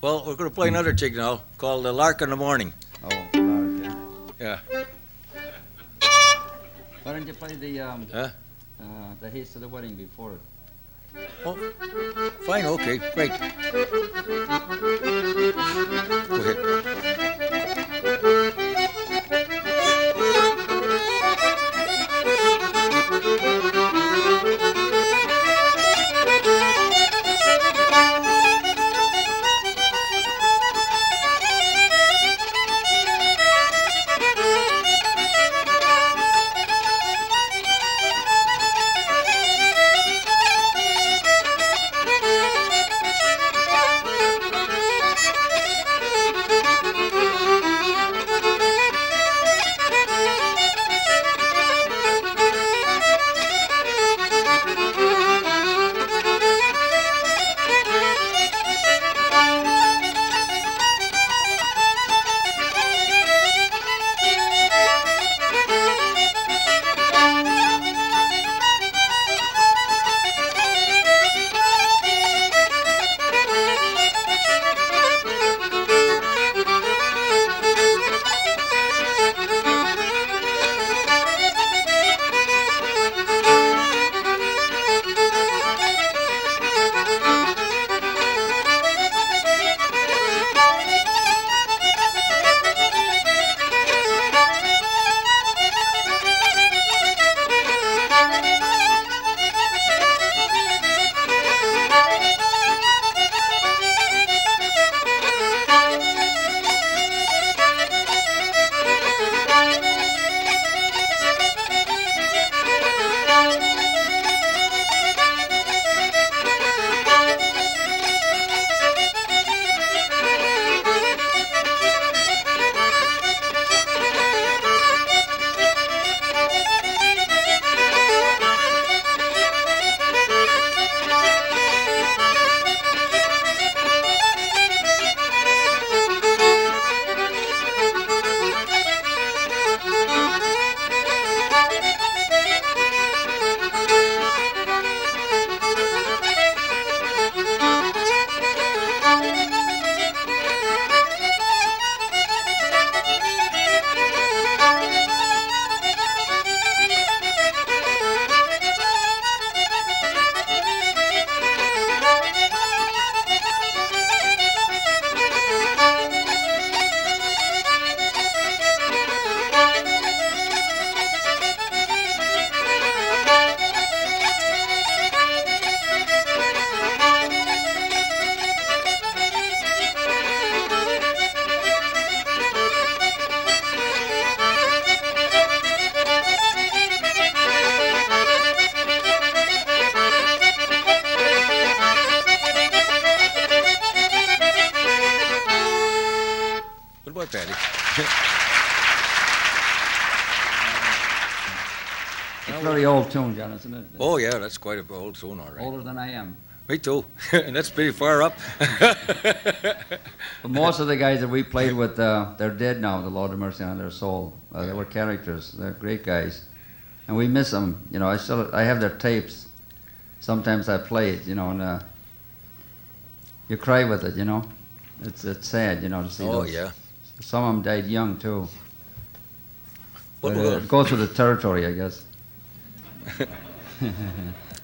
Well, we're going to play another jig now called The Lark in the Morning. Oh, lark, Yeah. Why don't you play the Haste of the Wedding before it? Oh, fine, okay, great. Go ahead. Goodbye, Paddy. It's a very old tune, John, isn't it? Oh, yeah, that's quite a old tune, all right. Older than I am. Me too. And that's pretty far up. But most of the guys that we played with, they're dead now, the Lord have mercy on their soul. They were characters. They're great guys. And we miss them. You know, I have their tapes. Sometimes I play it, you know, and you cry with it, you know. It's sad, you know, to see Oh, those. yeah. Some of them died young, too. What But, will- it goes with the territory, I guess.